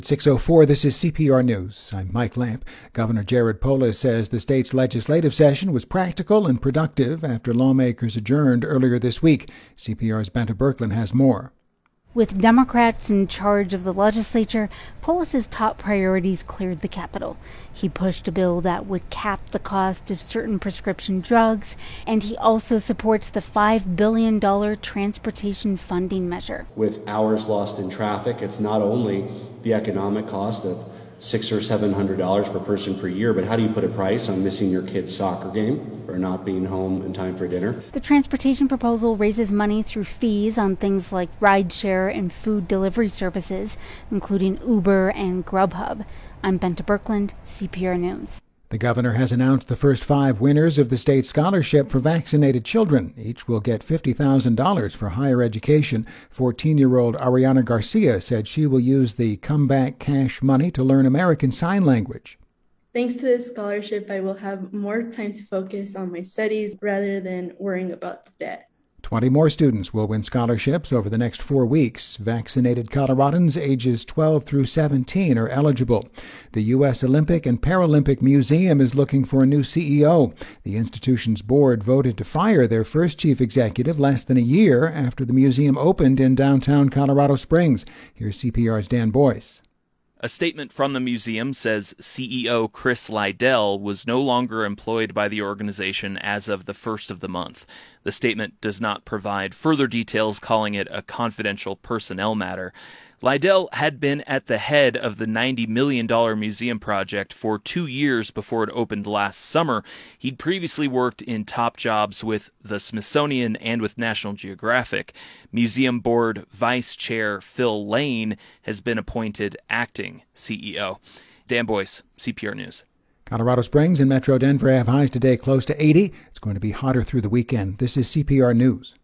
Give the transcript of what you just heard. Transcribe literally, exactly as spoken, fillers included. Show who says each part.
Speaker 1: six oh four, this is C P R News. I'm Mike Lamp. Governor Jared Polis says the state's legislative session was practical and productive after lawmakers adjourned earlier this week. C P R's Benta Birkeland has more.
Speaker 2: With Democrats in charge of the legislature, Polis's top priorities cleared the Capitol. He pushed a bill that would cap the cost of certain prescription drugs, and he also supports the five billion dollars transportation funding measure.
Speaker 3: With hours lost in traffic, it's not only the economic cost of six or seven hundred dollars per person per year, but how do you put a price on missing your kid's soccer game or not being home in time for dinner?
Speaker 2: The transportation proposal raises money through fees on things like rideshare and food delivery services, including Uber and Grubhub. I'm Benta Birkeland, C P R News.
Speaker 1: The governor has announced the first five winners of the state scholarship for vaccinated children. Each will get fifty thousand dollars for higher education. fourteen-year-old Ariana Garcia said she will use the comeback cash money to learn American Sign Language.
Speaker 4: Thanks to this scholarship, I will have more time to focus on my studies rather than worrying about the debt.
Speaker 1: Twenty more students will win scholarships over the next four weeks. Vaccinated Coloradans ages twelve through seventeen are eligible. The U S Olympic and Paralympic Museum is looking for a new C E O. The institution's board voted to fire their first chief executive less than a year after the museum opened in downtown Colorado Springs. Here's C P R's Dan Boyce.
Speaker 5: A statement from the museum says C E O Chris Liddell was no longer employed by the organization as of the first of the month. The statement does not provide further details, calling it a confidential personnel matter. Liddell had been at the head of the ninety million dollars museum project for two years before it opened last summer. He'd previously worked in top jobs with the Smithsonian and with National Geographic. Museum Board Vice Chair Phil Lane has been appointed acting C E O. Dan Boyce, C P R News.
Speaker 1: Colorado Springs and Metro Denver have highs today close to eighty. It's going to be hotter through the weekend. This is C P R News.